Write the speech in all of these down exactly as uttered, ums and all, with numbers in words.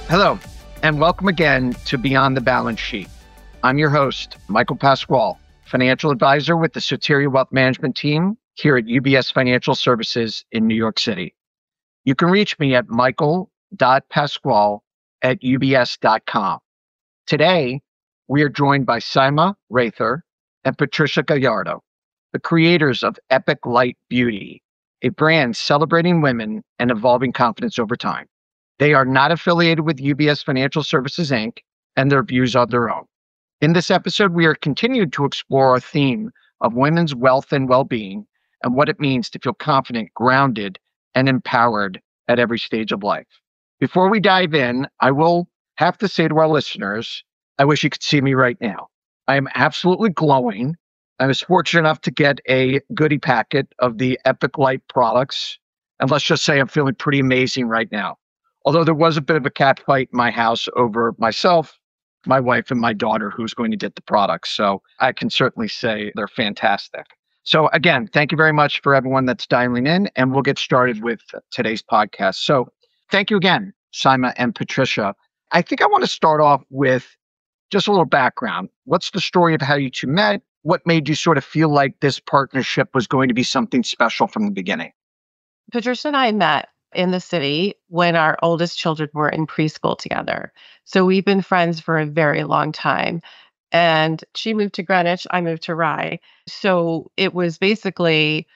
Hello, and welcome again to Beyond the Balance Sheet. I'm your host, Michael Pasquale, financial advisor with the Soteria Wealth Management team here at U B S Financial Services in New York City. You can reach me at michael dot pasquale at u b s dot com. Today, we are joined by Saima Rather and Patricia Gallardo, the creators of Epic Light Beauty, a brand celebrating women and evolving confidence over time. They are not affiliated with U B S Financial Services, Incorporated, and their views are their own. In this episode, we are continuing to explore our theme of women's wealth and well-being and what it means to feel confident, grounded, and empowered at every stage of life. Before we dive in, I will have to say to our listeners, I wish you could see me right now. I am absolutely glowing. I was fortunate enough to get a goodie packet of the Epic Light products, and let's just say I'm feeling pretty amazing right now. Although there was a bit of a cat fight in my house over myself, my wife, and my daughter who's going to get the products. So I can certainly say they're fantastic. So again, thank you very much for everyone that's dialing in, and we'll get started with today's podcast. So thank you again, Saima and Patricia. I think I want to start off with just a little background. What's the story of how you two met? What made you sort of feel like this partnership was going to be something special from the beginning? Patricia and I met in the city when our oldest children were in preschool together. So we've been friends for a very long time. And she moved to Greenwich, I moved to Rye. So it was basically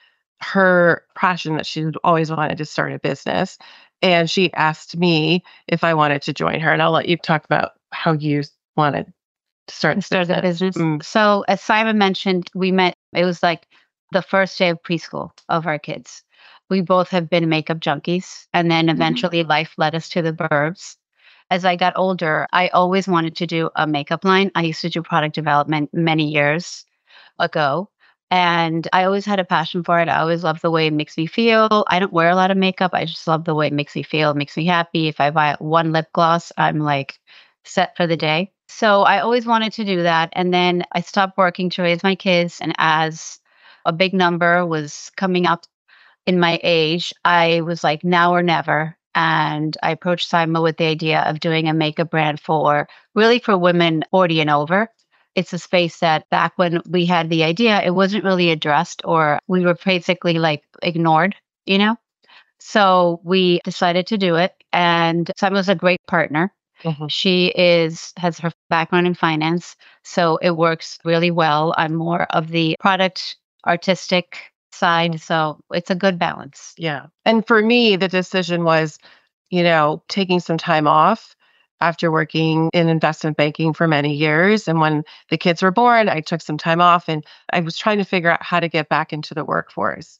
her passion that she always wanted to start a business. And she asked me if I wanted to join her. And I'll let you talk about how you wanted to start, to start the the business. Mm. So as Simon mentioned, we met, it was like the first day of preschool of our kids. We both have been makeup junkies. And then eventually mm-hmm. life led us to the burbs. As I got older, I always wanted to do a makeup line. I used to do product development many years ago. And I always had a passion for it. I always loved the way it makes me feel. I don't wear a lot of makeup. I just love the way it makes me feel. It makes me happy. If I buy one lip gloss, I'm like set for the day. So I always wanted to do that. And then I stopped working to raise my kids. And as a big number was coming up in my age, I was like, now or never. And I approached Saima with the idea of doing a makeup brand for really for women forty and over. It's a space that back when we had the idea, it wasn't really addressed, or we were basically like ignored, you know? So we decided to do it. And Saima was a great partner. Mm-hmm. She is has her background in finance. So it works really well. I'm more of the product artistic side. So it's a good balance. Yeah. And for me, the decision was, you know, taking some time off after working in investment banking for many years. And when the kids were born, I took some time off and I was trying to figure out how to get back into the workforce.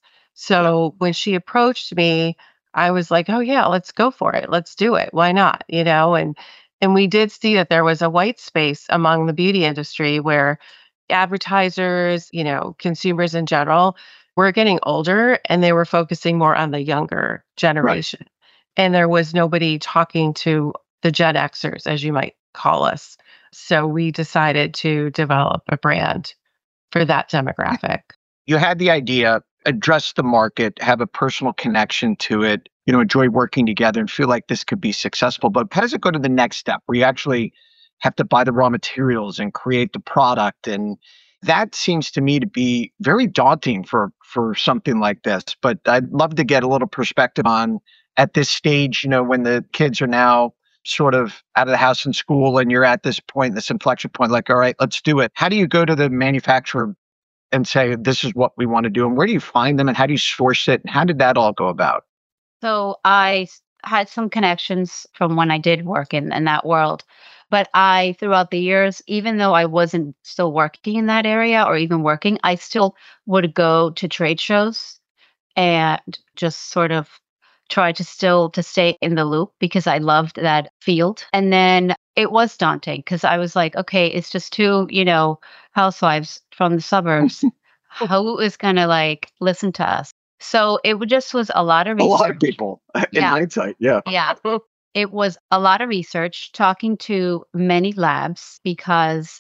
So when she approached me, I was like, oh yeah, let's go for it. Let's do it. Why not? You know, and and we did see that there was a white space among the beauty industry where advertisers, you know, consumers in general, were getting older and they were focusing more on the younger generation. Right. And there was nobody talking to the Gen Xers, as you might call us. So we decided to develop a brand for that demographic. You had the idea, address the market, have a personal connection to it, you know, enjoy working together and feel like this could be successful. But how does it go to the next step where you actually have to buy the raw materials and create the product? And that seems to me to be very daunting for, for something like this. But I'd love to get a little perspective on at this stage, you know, when the kids are now sort of out of the house in school and you're at this point, this inflection point, like, all right, let's do it. How do you go to the manufacturer and say, this is what we want to do? And where do you find them and how do you source it? And how did that all go about? So I had some connections from when I did work in, in that world. But I, throughout the years, even though I wasn't still working in that area or even working, I still would go to trade shows and just sort of try to still to stay in the loop because I loved that field. And then it was daunting because I was like, okay, it's just two, you know, housewives from the suburbs. Who is going to like listen to us? So it just was a lot of research. A lot of people in yeah. hindsight. Yeah. Yeah. It was a lot of research, talking to many labs, because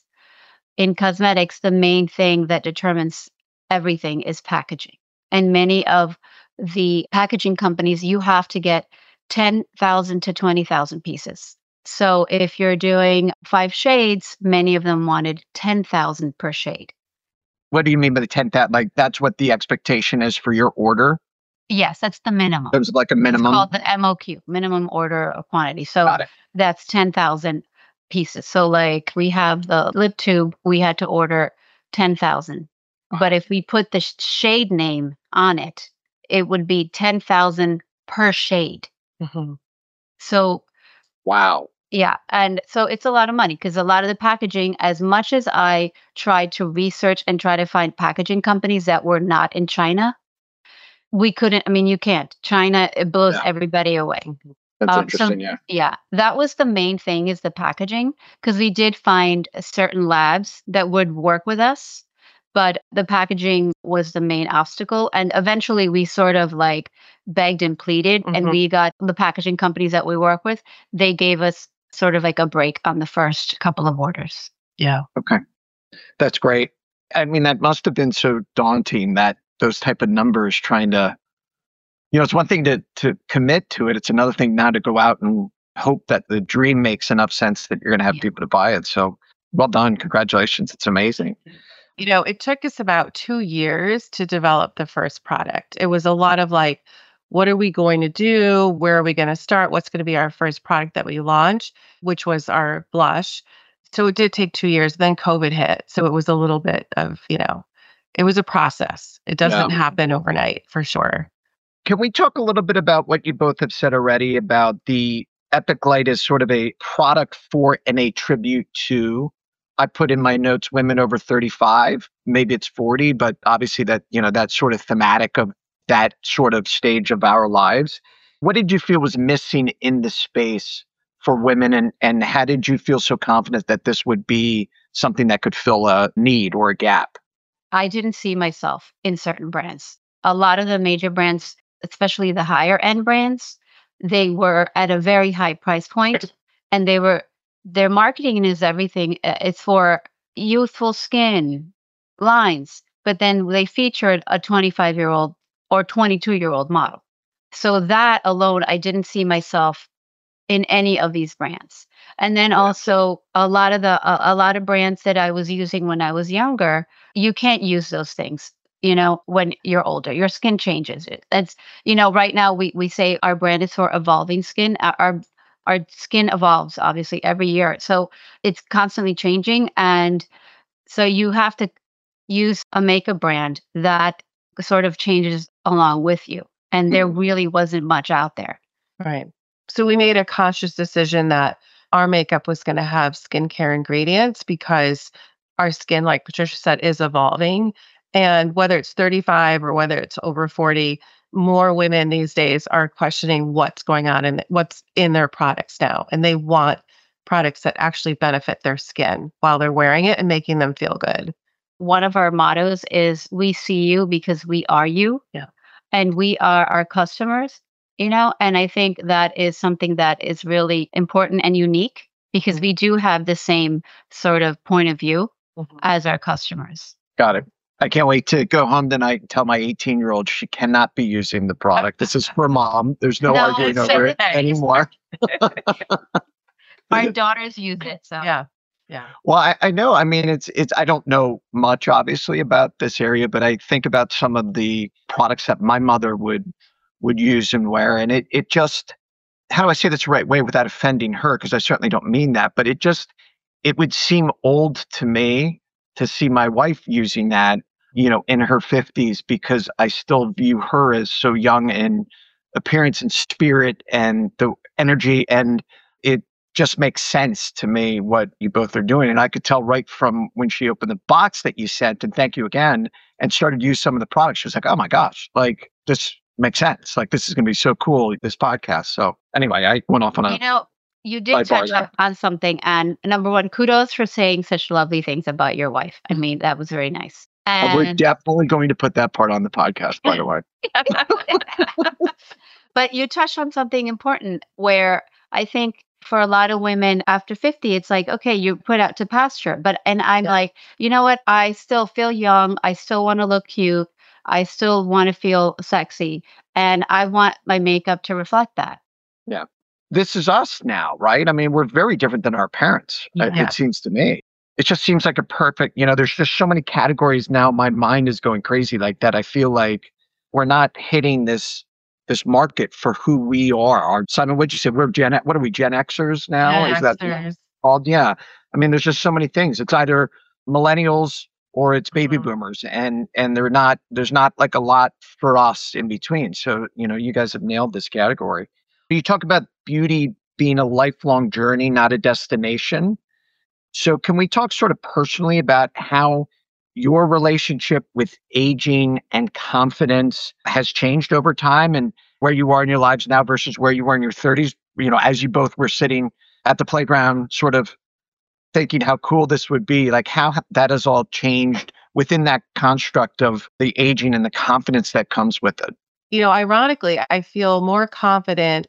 in cosmetics, the main thing that determines everything is packaging. And many of the packaging companies, you have to get ten thousand to twenty thousand pieces. So if you're doing five shades, many of them wanted ten thousand per shade. What do you mean by the ten thousand? Like that's what the expectation is for your order? Yes, that's the minimum. There's like a It's minimum. called the M O Q, minimum order quantity. So Got it. that's ten thousand pieces. So like we have the lip tube, we had to order ten thousand. But if we put the sh- shade name on it, it would be ten thousand per shade. Mhm. So Wow. yeah, and so it's a lot of money because a lot of the packaging, as much as I tried to research and try to find packaging companies that were not in China, we couldn't. I mean, you can't. China, it blows Yeah. everybody away. That's Um, so interesting. Yeah. yeah, that was the main thing is the packaging because we did find certain labs that would work with us, but the packaging was the main obstacle. And eventually we sort of like begged and pleaded, and Mhm. we got the packaging companies that we work with, they gave us sort of like a break on the first couple of orders. Yeah. Okay. That's great. I mean, that must have been so daunting that those type of numbers trying to, you know, it's one thing to to commit to it. It's another thing now to go out and hope that the dream makes enough sense that you're going to have Yeah. people to buy it. So well done. Congratulations. It's amazing. You know, it took us about two years to develop the first product. It was a lot of like, what are we going to do? Where are we going to start? What's going to be our first product that we launch, which was our blush. So it did take two years. Then COVID hit. So it was a little bit of, you know, it was a process. It doesn't Yeah. happen overnight for sure. Can we talk a little bit about what you both have said already about the Epic Light as sort of a product for and a tribute to? I put in my notes women over thirty-five, maybe it's forty, but obviously that, you know, that's sort of thematic of that sort of stage of our lives. What did you feel was missing in the space for women, and and how did you feel so confident that this would be something that could fill a need or a gap? I didn't see myself in certain brands. A lot of the major brands, especially the higher end brands, they were at a very high price point and they were their marketing is everything. uh, It's for youthful skin lines, but then they featured a twenty-five year old or twenty-two year old model. So that alone, I didn't see myself in any of these brands. And then Yeah. also a lot of the a, a lot of brands that I was using when I was younger, you can't use those things, you know, when you're older. Your skin changes. It- It's, you know, right now we we say our brand is for evolving skin. Our our our skin evolves obviously every year. So it's constantly changing, and so you have to use a makeup brand that sort of changes along with you. And there Mhm. really wasn't much out there. Right. So we made a conscious decision that our makeup was going to have skincare ingredients because our skin, like Patricia said, is evolving. And whether it's thirty-five or whether it's over forty, more women these days are questioning what's going on and what's in their products now. And they want products that actually benefit their skin while they're wearing it and making them feel good. One of our mottos is we see you because we are you. Yeah. And we are our customers, you know, and I think that is something that is really important and unique because Mhm. we do have the same sort of point of view Mhm. as our customers. Got it. I can't wait to go home tonight and tell my eighteen year old she cannot be using the product. This is for mom. There's no No, arguing it's over it okay. anymore. Our daughters use it. So Yeah. Yeah. Well, I, I know. I mean, it's it's. I don't know much, obviously, about this area, but I think about some of the products that my mother would would use and wear, and it it just, how do I say this the right way without offending her? Because I certainly don't mean that, but it just, it would seem old to me to see my wife using that, you know, in her fifties, because I still view her as so young in appearance and spirit and the energy, and it just makes sense to me what you both are doing. And I could tell right from when she opened the box that you sent, and thank you again, and started to use some of the products. She was like, oh my gosh, like this makes sense. Like this is going to be so cool, this podcast. So anyway, I went off on you a know, you did sidebar touch there. up on something. And number one, kudos for saying such lovely things about your wife. I mean, that was very nice. Uh, We're And definitely going to put that part on the podcast, by the way. but you touched on something important where I think for a lot of women after fifty, it's like, okay, you put out to pasture. But, and I'm Yeah. like, you know what? I still feel young. I still want to look cute. I still want to feel sexy. And I want my makeup to reflect that. Yeah. this is us now, right? I mean, we're very different than our parents, uh, Yeah. it seems to me. It just seems like a perfect, you know, there's just so many categories now. My mind is going crazy like that. I feel like we're not hitting this this market for who we are. Our, Simon, what'd you say? We're Gen, what are we, Gen Xers now? Gen Is that Xers. called? Yeah. I mean, there's just so many things. It's either millennials or it's baby Mhm. boomers, and and they're not. There's not like a lot for us in between. So you know, you guys have nailed this category. You talk about beauty being a lifelong journey, not a destination. So can we talk sort of personally about how your relationship with aging and confidence has changed over time, and where you are in your lives now versus where you were in your thirties, you know, as you both were sitting at the playground, sort of thinking how cool this would be, like how ha- that has all changed within that construct of the aging and the confidence that comes with it. You know, ironically, I feel more confident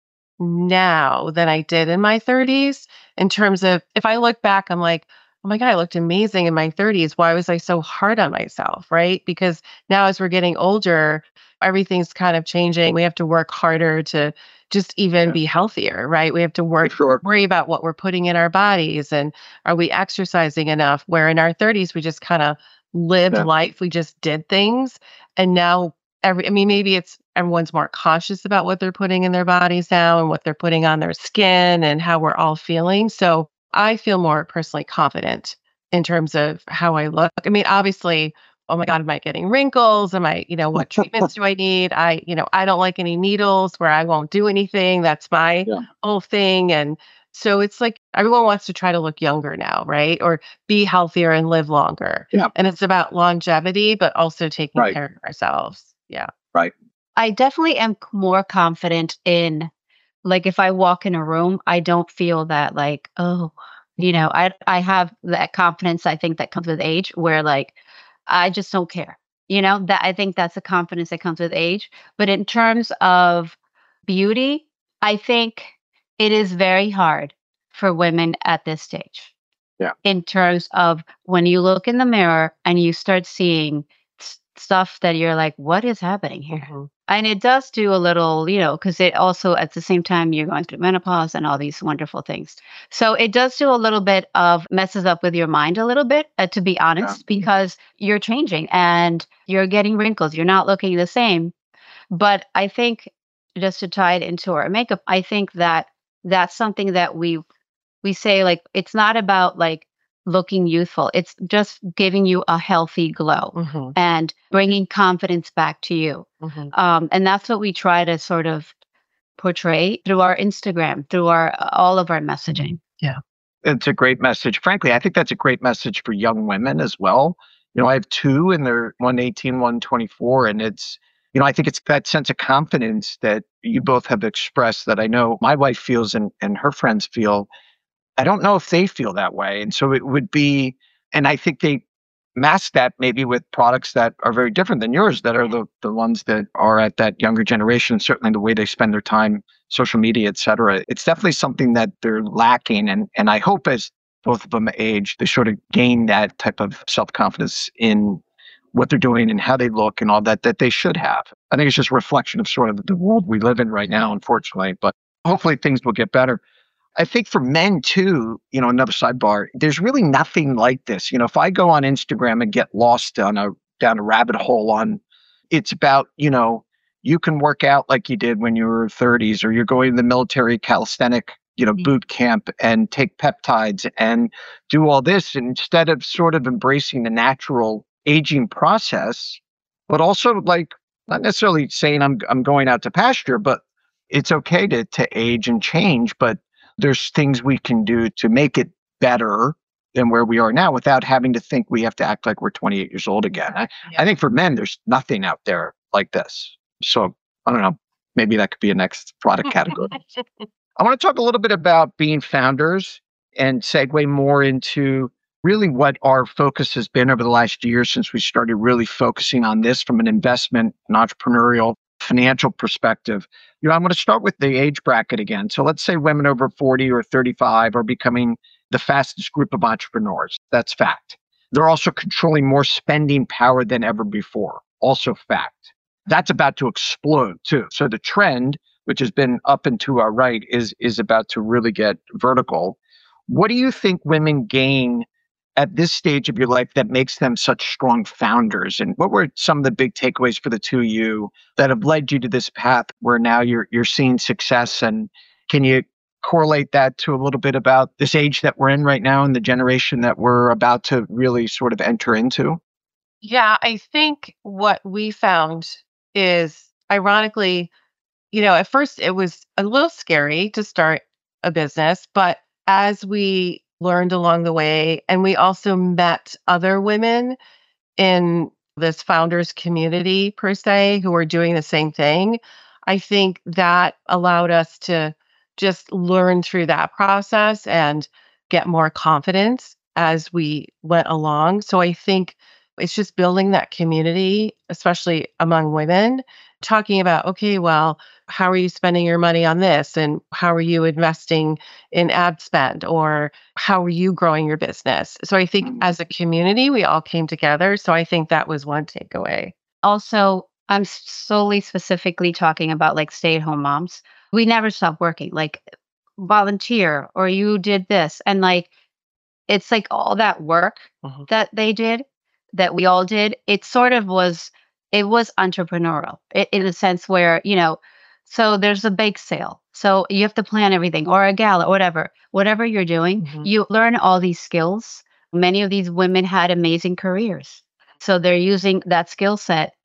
now than I did in my thirties in terms of if I look back, I'm like, oh my God, I looked amazing in my thirties. Why was I so hard on myself? Right. Because now as we're getting older, everything's kind of changing. We have to work harder to just even Yeah, be healthier, right? We have to for work, sure. worry about what we're putting in our bodies and are we exercising enough? Where in our thirties, we just kind of lived Yeah. life, we just did things. And now every I mean, maybe it's everyone's more cautious about what they're putting in their bodies now and what they're putting on their skin and how we're all feeling. So I feel more personally confident in terms of how I look. I mean, obviously, oh my God, am I getting wrinkles? Am I, you know, what treatments do I need? I, you know, I don't like any needles where I won't do anything. That's my Yeah. whole thing. And so it's like everyone wants to try to look younger now, right? Or be healthier and live longer. Yeah. And it's about longevity, but also taking Right. care of ourselves. Yeah. Right. I definitely am c- more confident in, like, if I walk in a room, I don't feel that, like, oh, you know, I I have that confidence, I think, that comes with age where, like, I just don't care. You know, that I think that's a confidence that comes with age. But in terms of beauty, I think it is very hard for women at this stage Yeah. in terms of when you look in the mirror and you start seeing s- stuff that you're like, what is happening here? Mhm. And it does do a little, you know, because it also at the same time you're going through menopause and all these wonderful things. So it does do a little bit of messes up with your mind a little bit, uh, to be Yeah. honest, because you're changing and you're getting wrinkles. You're not looking the same. But I think just to tie it into our makeup, I think that that's something that we we say, like, it's not about like looking youthful. It's just giving you a healthy glow Mhm. and bringing confidence back to you. Mhm. Um, and that's what we try to sort of portray through our Instagram, through our all of our messaging. Yeah. It's a great message. Frankly, I think that's a great message for young women as well. You know, I have two and they're one eighteen, one twenty-four. And it's, you know, I think it's that sense of confidence that you both have expressed that I know my wife feels and, and her friends feel. I don't know if they feel that way. And so it would be, and I think they mask that maybe with products that are very different than yours, that are the, the ones that are at that younger generation, certainly the way they spend their time, social media, et cetera. It's definitely something that they're lacking. And, and I hope as both of them age, they sort of gain that type of self-confidence in what they're doing and how they look and all that, that they should have. I think it's just a reflection of sort of the world we live in right now, unfortunately, but hopefully things will get better. I think for men too, you know, another sidebar, there's really nothing like this. You know, if I go on Instagram and get lost on a down a rabbit hole on it's about, you know, you can work out like you did when you were thirties, or you're going to the military calisthenic, you know, Mm. boot camp and take peptides and do all this instead of sort of embracing the natural aging process, but also like not necessarily saying I'm I'm going out to pasture, but it's okay to to age and change, but there's things we can do to make it better than where we are now without having to think we have to act like we're twenty-eight years old again. I, I Yeah. think for men, there's nothing out there like this. So I don't know. Maybe that could be a next product category. I want to talk a little bit about being founders and segue more into really what our focus has been over the last year since we started really focusing on this from an investment and entrepreneurial financial perspective. You know, I'm going to start with the age bracket again. So let's say women over forty or thirty-five are becoming the fastest group of entrepreneurs. That's fact. They're also controlling more spending power than ever before. Also fact. That's about to explode too. So the trend which has been up and to our right, is is about to really get vertical. What do you think women gain at this stage of your life that makes them such strong founders? And what were some of the big takeaways for the two of you that have led you to this path where now you're you're seeing success? And can you correlate that to a little bit about this age that we're in right now and the generation that we're about to really sort of enter into? Yeah, I think what we found is ironically, you know, at first it was a little scary to start a business, but as we learned along the way, and we also met other women in this founders community per se who are doing the same thing, I think that allowed us to just learn through that process and get more confidence as we went along. So I think it's just building that community, especially among women, talking about, okay, well, how are you spending your money on this? And how are you investing in ad spend? Or how are you growing your business? So I think as a community, we all came together. So I think that was one takeaway. Also, I'm solely specifically talking about like stay at home moms. We never stopped working, like volunteer or you did this. And like, it's like all that work Mhm. that they did, that we all did, it sort of was, it was entrepreneurial i- in a sense where, you know, so there's a bake sale. So you have to plan everything or a gala, whatever, whatever you're doing, Mhm. you learn all these skills. Many of these women had amazing careers. So they're using that skill set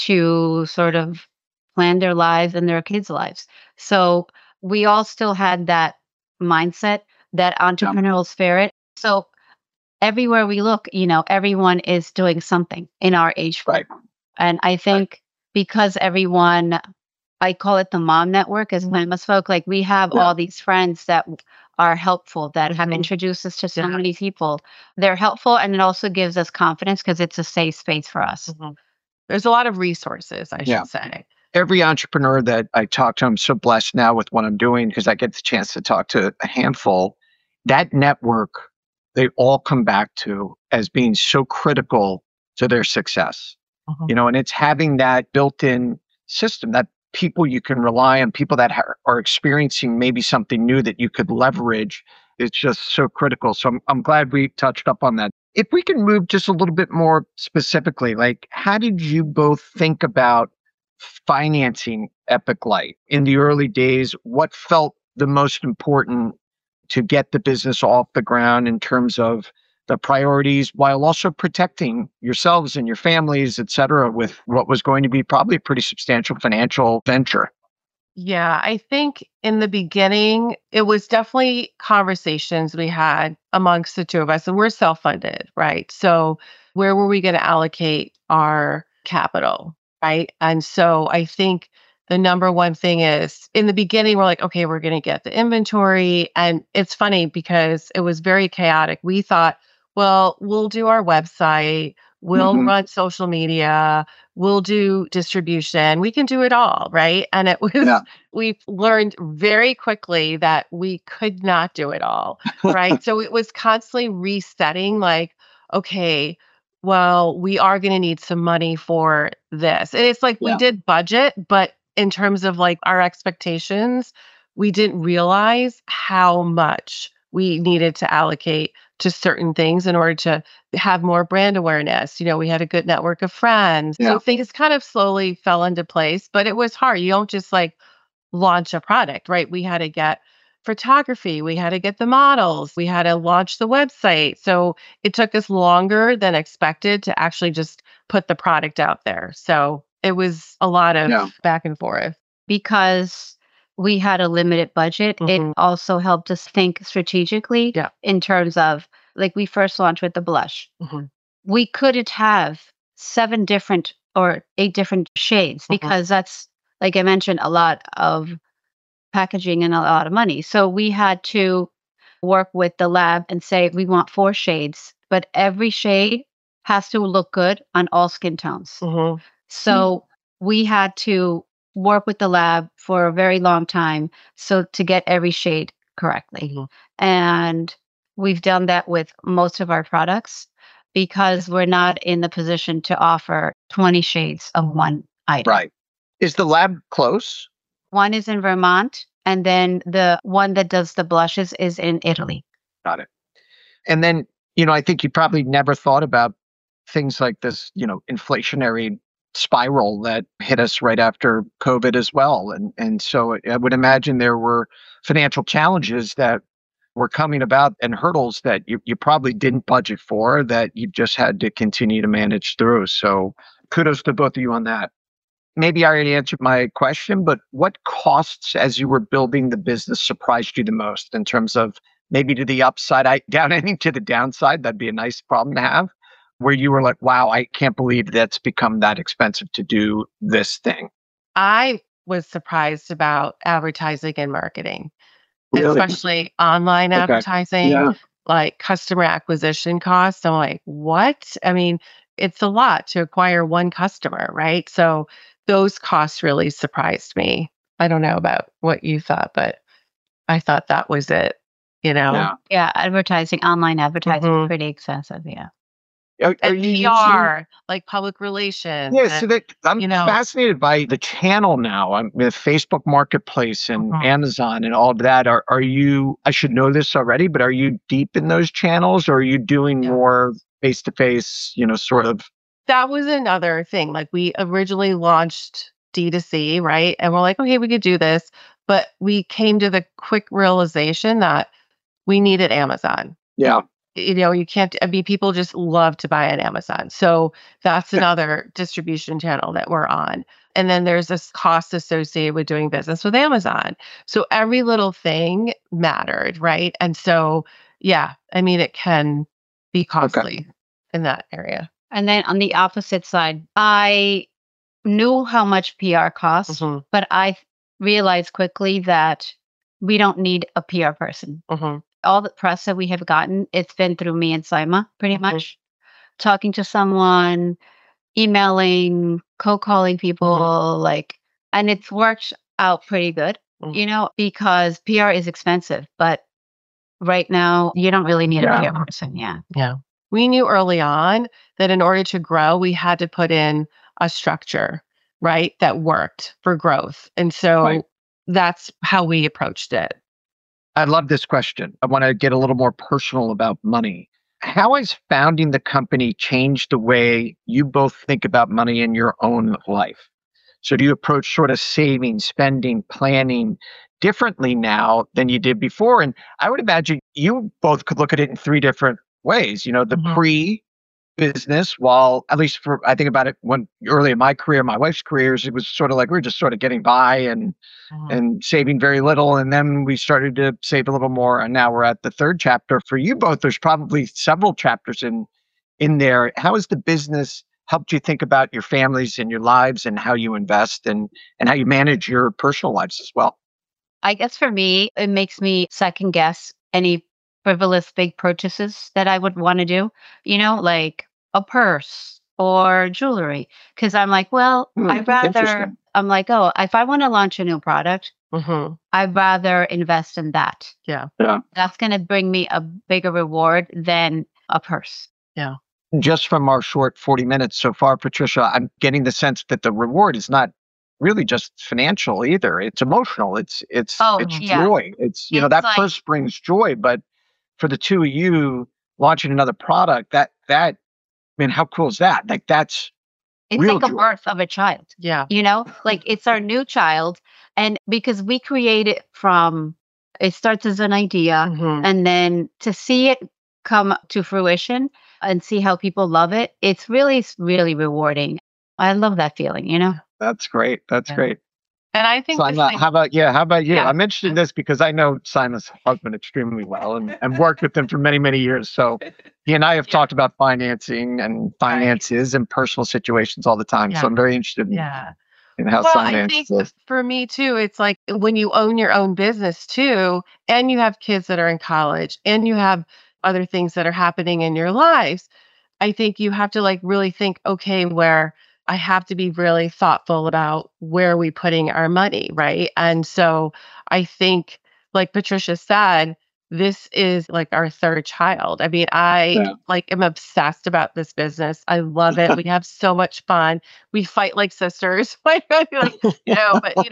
to sort of plan their lives and their kids' lives. So we all still had that mindset, that Yeah. entrepreneurial spirit. So everywhere we look, you know, everyone is doing something in our age group. Right. And I think because everyone, I call it the mom network as Mama spoke, like we have Yeah. all these friends that w- are helpful, that have Mhm. introduced us to so Yeah. many people. They're helpful and it also gives us confidence because it's a safe space for us. Mhm. There's a lot of resources, I Yeah. should say. Every entrepreneur that I talk to, I'm so blessed now with what I'm doing because I get the chance to talk to a handful. That network, they all come back to as being so critical to their success. Mhm. You know, and it's having that built-in system, that people you can rely on, people that ha- are experiencing maybe something new that you could leverage. It's just so critical. So I'm, I'm glad we touched up on that. If we can move just a little bit more specifically, like how did you both think about financing Epic Light in the early days? What felt the most important to get the business off the ground in terms of the priorities while also protecting yourselves and your families, et cetera, with what was going to be probably a pretty substantial financial venture? Yeah, I think in the beginning, it was definitely conversations we had amongst the two of us, and we're self funded, right? So, where were we going to allocate our capital, right? And so, I think the number one thing is in the beginning, we're like, okay, we're going to get the inventory. And it's funny because it was very chaotic. We thought, well, we'll do our website, we'll Mhm. run social media, we'll do distribution, we can do it all, right? And it was Yeah. we learned very quickly that we could not do it all, right? So it was constantly resetting like, okay, well, we are going to need some money for this. And it's like we Yeah. did budget, but in terms of like our expectations, we didn't realize how much we needed to allocate to certain things in order to have more brand awareness. You know, we had a good network of friends. Yeah. So things kind of slowly fell into place, but it was hard. You don't just like launch a product, right? We had to get photography, we had to get the models, we had to launch the website. So it took us longer than expected to actually just put the product out there. So it was a lot of Yeah. back and forth. Because we had a limited budget, it Mhm. also helped us think strategically Yeah. in terms of like we first launched with the blush. Mhm. We couldn't have seven different or eight different shades Mhm. because that's, like I mentioned, a lot of packaging and a lot of money. So we had to work with the lab and say, we want four shades, but every shade has to look good on all skin tones. Mhm. So we had to work with the lab for a very long time so to get every shade correctly. Mhm. And we've done that with most of our products because we're not in the position to offer twenty shades of one item. Right. Is the lab close? One is in Vermont, and then the one that does the blushes is in Italy. Got it. And then, you know, I think you probably never thought about things like this, you know, inflationary spiral that hit us right after COVID as well. And and so I would imagine there were financial challenges that were coming about and hurdles that you, you probably didn't budget for that you just had to continue to manage through. So kudos to both of you on that. Maybe I already answered my question, but what costs as you were building the business surprised you the most in terms of maybe to the upside, I down any to the downside? That'd be a nice problem to have, where you were like, wow, I can't believe that's become that expensive to do this thing. I was surprised about advertising and marketing, Really? especially online Okay. advertising, Yeah. like customer acquisition costs. I'm like, what? I mean, it's a lot to acquire one customer, right? So those costs really surprised me. I don't know about what you thought, but I thought that was it, you know? Yeah. Yeah, advertising, online advertising, Mhm. pretty expensive. Yeah. Are, are And you P using- R, like public relations. Yeah, and- so that I'm you know- fascinated by the channel now. I'm with Facebook Marketplace and Mhm. Amazon and all of that. Are are you? I should know this already, but are you deep in those channels, or are you doing Yeah. more face to face? You know, sort of. That was another thing. Like we originally launched D two C, right? And we're like, okay, we could do this. But we came to the quick realization that we needed Amazon. Yeah. You know, you can't, I mean, people just love to buy on Amazon. So that's another distribution channel that we're on. And then there's this cost associated with doing business with Amazon. So every little thing mattered, right? And so, yeah, I mean, it can be costly in that area. And then on the opposite side, I knew how much P R costs, Mhm. but I realized quickly that we don't need a P R person. Mm-hmm. All the press that we have gotten, it's been through me and Saima, pretty Mhm. much. Talking to someone, emailing, cold calling people, like, and it's worked out pretty good, Mhm. you know, because P R is expensive, but right now you don't really need Yeah. a P R person. Yeah. Yeah. We knew early on that in order to grow, we had to put in a structure, right, that worked for growth. And so Right. that's how we approached it. I love this question. I want to get a little more personal about money. How has founding the company changed the way you both think about money in your own life? So do you approach sort of saving, spending, planning differently now than you did before? And I would imagine you both could look at it in three different ways. You know, the Mhm. pre business, while at least for I think about it when early in my career, my wife's careers, it was sort of like we were just sort of getting by and Mhm. and saving very little. And then we started to save a little more. And now we're at the third chapter. For you both, there's probably several chapters in in there. How has the business helped you think about your families and your lives and how you invest and and how you manage your personal lives as well? I guess for me, it makes me second guess any frivolous big purchases that I would want to do, you know, like a purse or jewelry. Cause I'm like, well, Hmm, I'd rather, interesting. I'm like, oh, if I want to launch a new product, Mhm. I'd rather invest in that. Yeah. Yeah. That's going to bring me a bigger reward than a purse. Just from our short forty minutes so far, Patricia, I'm getting the sense that the reward is not really just financial either. It's emotional. It's it's Oh, it's yeah. joy. It's you know It's that like- purse brings joy, but for the two of you launching another product, that that I mean, how cool is that? Like that's It's Real like a joy. birth of a child. Yeah. You know, like it's our new child. And because we create it from, it starts as an idea, Mhm. and then to see it come to fruition and see how people love it, it's really, really rewarding. I love that feeling, you know? that's great. That's Yeah. great. And I think the Simon, same- how about yeah? How about you? Yeah. I'm interested in this because I know Simon's husband extremely well and, and worked with him for many, many years. So he and I have talked about financing and finances and personal situations all the time. Yeah. So I'm very interested in, yeah. in how Well, Simon I answers think this. for me too, it's like when you own your own business too, and you have kids that are in college and you have other things that are happening in your lives, I think you have to like really think, okay, where I have to be really thoughtful about where we putting our money, right? And so I think, like Patricia said, this is like our third child. I mean, I Yeah. like am obsessed about this business. I love it. We have so much fun. We fight like sisters. Like, you know, but you know, but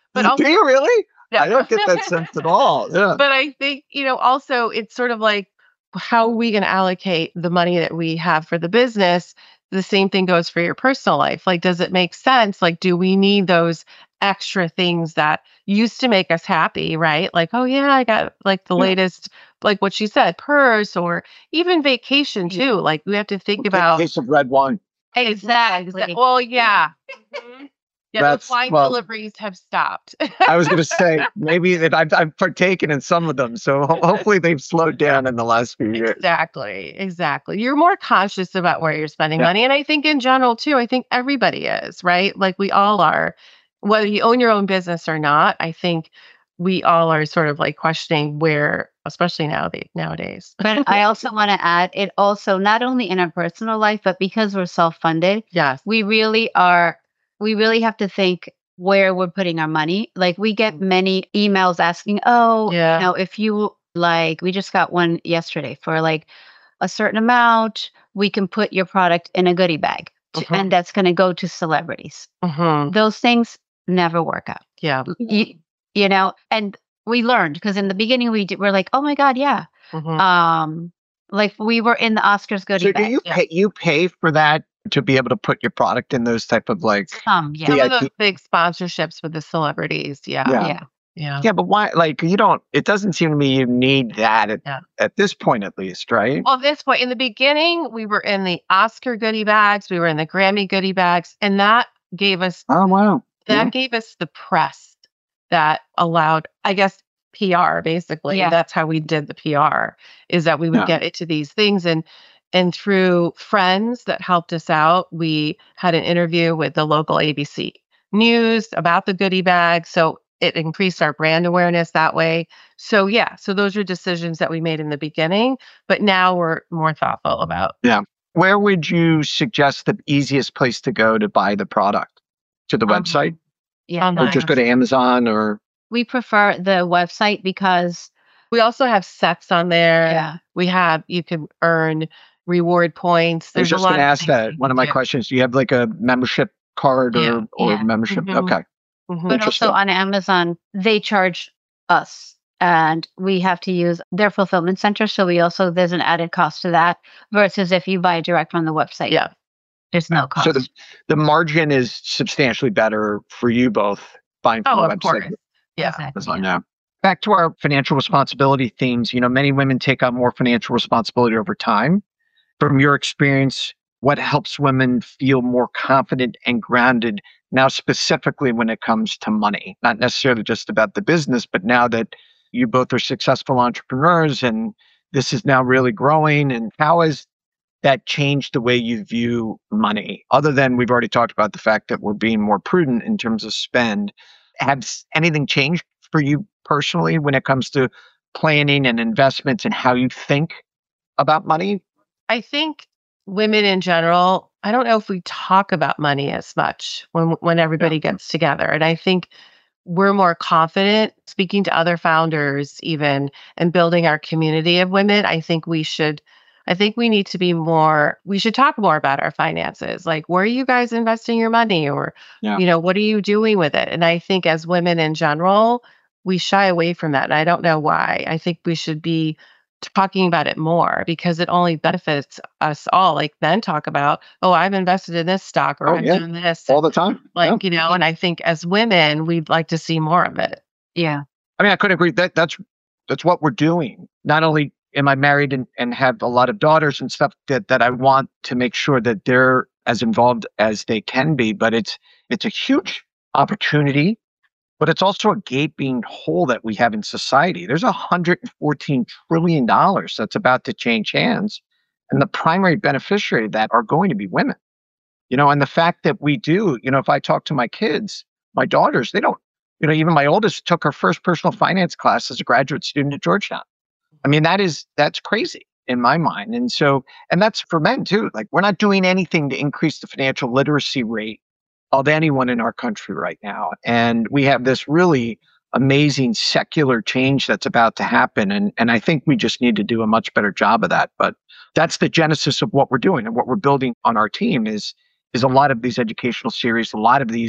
But also, do you really? yeah. I don't get that sense at all. Yeah. But I think, you know, also it's sort of like, how are we going to allocate the money that we have for the business? The same thing goes for your personal life. Like, does it make sense? Like, do we need those extra things that used to make us happy, right? Like, oh yeah, I got like the Yeah. latest, like what she said, purse, or even vacation Yeah. too. Like, we have to think Take a about case of red wine. Exactly. well, yeah. Mhm. Yeah, That's- those wine well- deliveries have stopped. I was going to say maybe that I've, I've partaken in some of them, so ho- hopefully they've slowed down in the last few years. Exactly. Exactly. You're more conscious about where you're spending Yeah. money. And I think in general, too, I think everybody is, right? Like we all are, whether you own your own business or not, I think we all are sort of like questioning where, especially now nowadays. But I also want to add, it also not only in our personal life, but because we're self-funded, Yes. we really are, we really have to think where we're putting our money. Like we get many emails asking, oh, Yeah. you know, if you like, we just got one yesterday for like a certain amount, we can put your product in a goodie bag to, Mhm. and that's going to go to celebrities. hmm Those things never work out. Yeah. You, you know, and we learned because in the beginning we did, we're like, oh my God, yeah. hmm Um, like we were in the Oscars goodie So do bag. you yeah. pay you pay for that to be able to put your product in those type of like Some, yeah. Some V I of P? those big sponsorships with the celebrities. Yeah. Yeah. Yeah. Yeah. Yeah, but why? Like you don't. It doesn't seem to me you need that at, Yeah. at this point, at least, right? Well, this point, in the beginning, we were in the Oscar goodie bags, we were in the Grammy goodie bags, and that gave us Oh wow. that Yeah. gave us the press that allowed, I guess, P R basically. Yeah. That's how we did the P R, is that we would Yeah. get into these things, and and through friends that helped us out, we had an interview with the local A B C News about the goodie bag. So it increased our brand awareness that way. So yeah, so those are decisions that we made in the beginning, but now we're more thoughtful about. Where would you suggest the easiest place to go to buy the product? To the Um, website, Yeah. Um, or just go to Amazon, or We prefer the website because, We also have sets on there. yeah. We have, you can earn reward points. I was There's a just lot going to of ask things that. you One can of my do. questions: do you have like a membership card or Yeah. or Yeah. membership? Mhm. Okay. Mhm. But Interesting. also on Amazon, they charge us and we have to use their fulfillment center. So we also, there's an added cost to that versus if you buy direct from the website. Yeah. There's no cost. So the the margin is substantially better for you both buying from Oh, the of website. course. Yeah. Exactly. Amazon, yeah. Back to our financial responsibility themes. You know, many women take on more financial responsibility over time. From your experience, what helps women feel more confident and grounded now, specifically when it comes to money? Not necessarily just about the business, but now that you both are successful entrepreneurs and this is now really growing. And how has that changed the way you view money? Other than we've already talked about the fact that we're being more prudent in terms of spend. Has anything changed for you personally when it comes to planning and investments and how you think about money? I think women in general, I don't know if we talk about money as much when when everybody gets together. And I think we're more confident speaking to other founders even and building our community of women. I think we should I think we need to be more we should talk more about our finances. Like, where are you guys investing your money, or Yeah. you know, what are you doing with it? And I think as women in general, we shy away from that. And I don't know why. I think we should be talking about it more because it only benefits us all. Like, then talk about, oh, I've invested in this stock, or Oh, I've yeah. done this. All the time. Yeah. Like, you know, and I think as women, we'd like to see more of it. Yeah. I mean, I couldn't agree. That that's that's what we're doing. Not only am I married and, and have a lot of daughters and stuff that that I want to make sure that they're as involved as they can be, but it's it's a huge opportunity, but it's also a gaping hole that we have in society. There's one hundred fourteen trillion dollars that's about to change hands, and the primary beneficiary of that are going to be women. You know, and the fact that we do, you know, if I talk to my kids, my daughters, they don't, you know, even my oldest took her first personal finance class as a graduate student at Georgetown. I mean, that is, that's crazy in my mind. And so, and that's for men too. Like, we're not doing anything to increase the financial literacy rate of anyone in our country right now. And we have this really amazing secular change that's about to happen. And, and I think we just need to do a much better job of that. But that's the genesis of what we're doing, and what we're building on our team is, is a lot of these educational series, a lot of these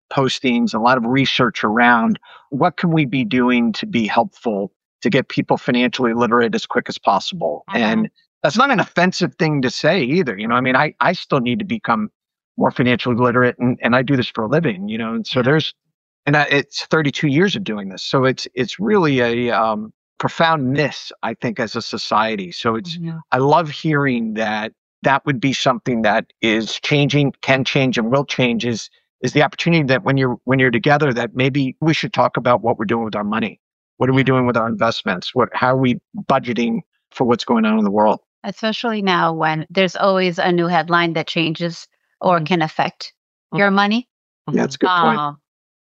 postings, a lot of research around what can we be doing to be helpful to get people financially literate as quick as possible. Mhm. And that's not an offensive thing to say either. You know, I mean, I, I still need to become more financially literate, and, and I do this for a living, you know, and so Yeah. there's, and I, it's thirty-two years of doing this. So it's, it's really a um, profound miss, I think, as a society. So it's, Mhm. I love hearing that that would be something that is changing, can change, and will change is, is the opportunity that when you're, when you're together, that maybe we should talk about what we're doing with our money. What are we Yeah. doing with our investments? What, how are we budgeting for what's going on in the world? Especially now when there's always a new headline that changes or Mhm. can affect your money. Yeah, that's a good point. Um,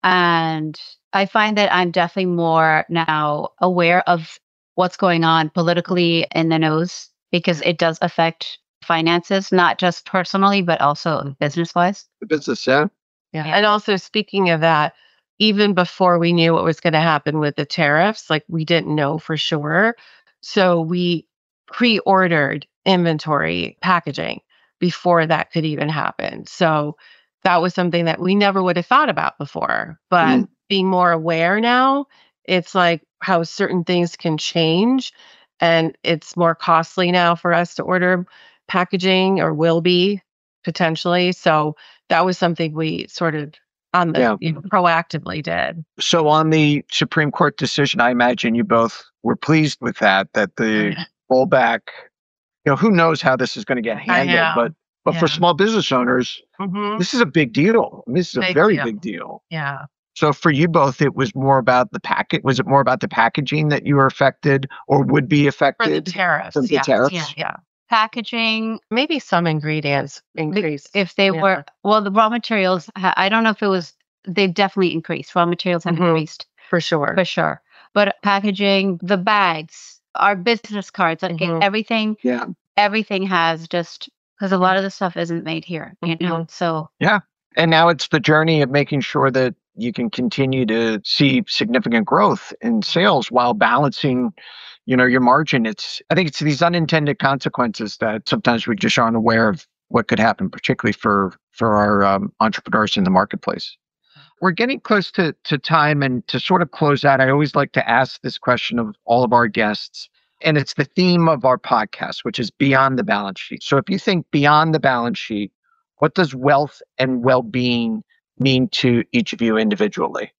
and I find that I'm definitely more now aware of what's going on politically in the news because it does affect finances, not just personally, but also business wise. The business, yeah. Yeah. Yeah. And also, speaking of that, even before we knew what was going to happen with the tariffs, like we didn't know for sure. So we pre ordered inventory packaging before that could even happen. So that was something that we never would have thought about before. But Mm. being more aware now, it's like how certain things can change. And it's more costly now for us to order packaging, or will be potentially. So that was something we sort of on the Yeah. you know, proactively did. So on the Supreme Court decision, I imagine you both were pleased with that, that the rollback, you know, who knows how this is going to get handled, know. but but for Yeah. small business owners, Mhm. this is a big deal. This is a Big very deal. big deal. Yeah. So for you both, it was more about the packet. Was it more about the packaging that you were affected or would be For the affected tariffs. from the Yes. tariffs? Yeah. Yeah. Packaging, Maybe some ingredients be- increased. if they Yeah. were, well, the raw materials, ha- I don't know if it was, they definitely increased. Raw materials have Mhm. increased For sure. for sure. But packaging, the bags, our business cards, like Mhm. everything, Yeah. everything has just, because a lot of the stuff isn't made here, you know? Mhm. So Yeah. And now it's the journey of making sure that you can continue to see significant growth in sales while balancing, you know, your margin. It's, I think it's these unintended consequences that sometimes we just aren't aware of what could happen, particularly for, for our um, entrepreneurs in the marketplace. We're getting close to, to time, and to sort of close out, I always like to ask this question of all of our guests. And it's the theme of our podcast, which is beyond the balance sheet. So if you think beyond the balance sheet, what does wealth and well-being mean to each of you individually?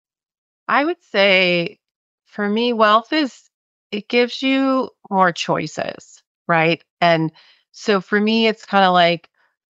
I would say for me, wealth is, it gives you more choices, right? And so for me, it's kind of like,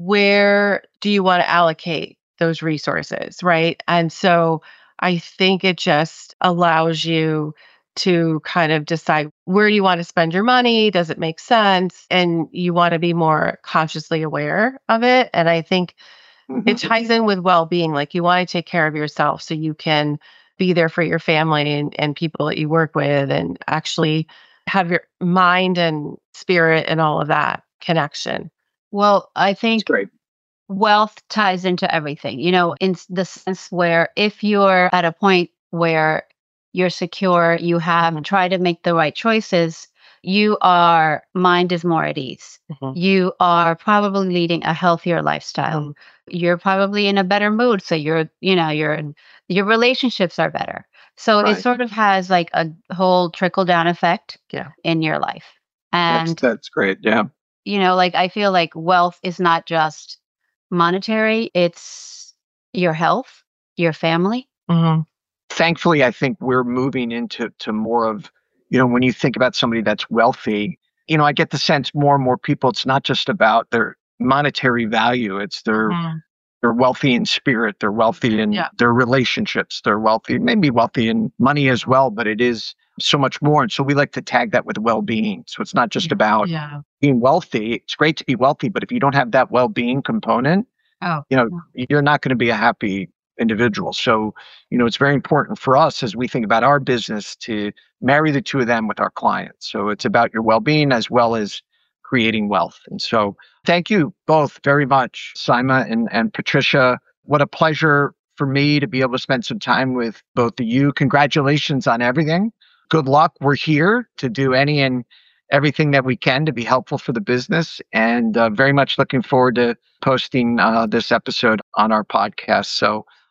where do you want to allocate those resources, right? And so I think it just allows you to kind of decide where you want to spend your money. Does it make sense? And you want to be more consciously aware of it. And I think it Mhm. ties in with well-being. Like, you want to take care of yourself so you can be there for your family and, and people that you work with, and actually have your mind and spirit and all of that connection. well, I It's think great. wealth ties into everything, you know, in s- the sense where if you're at a point where you're secure, you have tried to make the right choices, you are, mind is more at ease. Mhm. You are probably leading a healthier lifestyle. Mhm. You're probably in a better mood. So you're, you know, your your relationships are better. So it Right. sort of has like a whole trickle down effect Yeah. in your life. That's, And that's great. Yeah. you know, like I feel like wealth is not just monetary, it's your health, your family. Mhm. Thankfully, I think we're moving into to more of, you know, when you think about somebody that's wealthy, you know, I get the sense more and more people, it's not just about their monetary value. It's their, Mhm. they're wealthy in spirit. They're wealthy in Yeah. their relationships. They're wealthy, maybe wealthy in money as well, but it is so much more. And so we like to tag that with well-being. So it's not just Yeah. about Yeah. being wealthy. It's great to be wealthy, but if you don't have that well-being component, Oh, you know, you're not going to be a happy individual. So, you know, it's very important for us as we think about our business to marry the two of them with our clients. So it's about your well-being as well as creating wealth. And so thank you both very much, Sima and, and Patricia. What a pleasure for me to be able to spend some time with both of you. Congratulations on everything. Good luck. We're here to do any and everything that we can to be helpful for the business, and uh, very much looking forward to posting uh, this episode on our podcast. So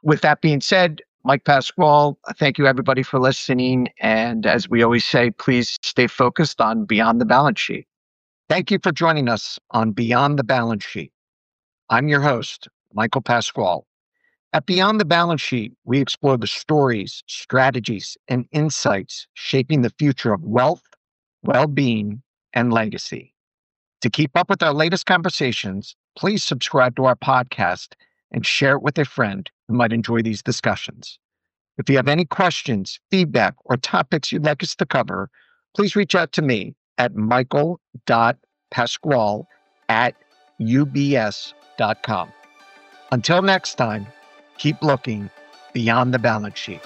With that being said, Mike Pasquale, thank you everybody for listening. And as we always say, please stay focused on Beyond the Balance Sheet. Thank you for joining us on Beyond the Balance Sheet. I'm your host, Michael Pasquale. At Beyond the Balance Sheet, we explore the stories, strategies, and insights shaping the future of wealth, well-being, and legacy. To keep up with our latest conversations, please subscribe to our podcast and share it with a friend who might enjoy these discussions. If you have any questions, feedback, or topics you'd like us to cover, please reach out to me at michael dot pasquale at u b s dot com. Until next time, keep looking beyond the balance sheet.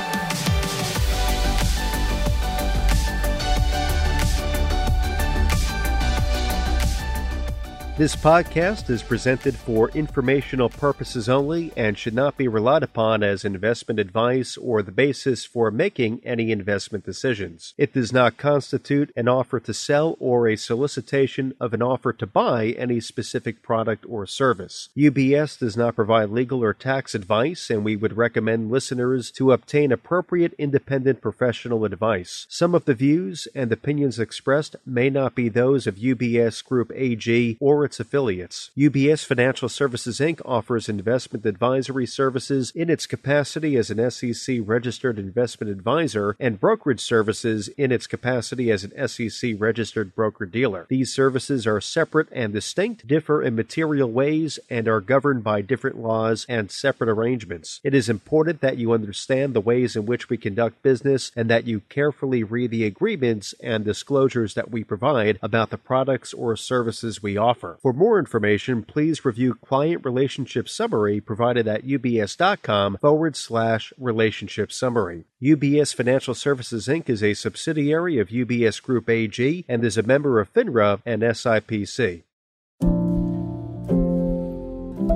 This podcast is presented for informational purposes only and should not be relied upon as investment advice or the basis for making any investment decisions. It does not constitute an offer to sell or a solicitation of an offer to buy any specific product or service. U B S does not provide legal or tax advice, and we would recommend listeners to obtain appropriate independent professional advice. Some of the views and opinions expressed may not be those of U B S Group A G or its affiliates. U B S Financial Services, Incorporated offers investment advisory services in its capacity as an S E C-registered investment advisor and brokerage services in its capacity as an S E C-registered broker-dealer. These services are separate and distinct, differ in material ways, and are governed by different laws and separate arrangements. It is important that you understand the ways in which we conduct business and that you carefully read the agreements and disclosures that we provide about the products or services we offer. For more information, please review Client Relationship Summary provided at ubs.com forward slash relationship summary. U B S Financial Services, Incorporated is a subsidiary of U B S Group A G and is a member of FINRA and S I P C.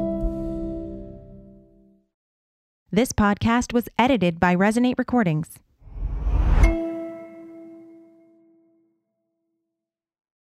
This podcast was edited by Resonate Recordings.